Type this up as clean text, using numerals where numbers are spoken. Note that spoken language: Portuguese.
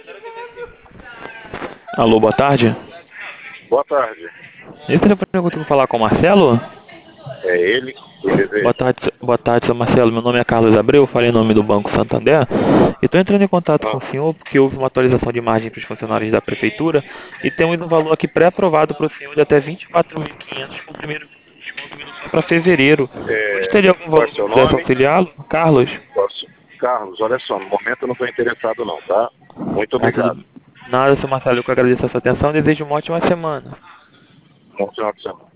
Alô, boa tarde. Boa tarde. Esse telefone eu consigo falar com o Marcelo? É ele que deseja. Boa tarde, seu Marcelo. Meu nome é Carlos Abreu, eu falei em nome do Banco Santander. E estou entrando em contato com Ah, o senhor porque houve uma atualização de margem para os funcionários da Prefeitura e temos um valor aqui pré-aprovado para o senhor de até 24.500 com o primeiro desconto vindo só para fevereiro. O senhor teria algum qual é valor que eu seu pudesse nome? auxiliá-lo? Carlos? Carlos, olha só, no momento eu não estou interessado não, tá? Muito Tá obrigado. tudo. Nada, seu Marcelo, eu que agradeço a sua atenção e desejo uma ótima semana. Bom final de semana.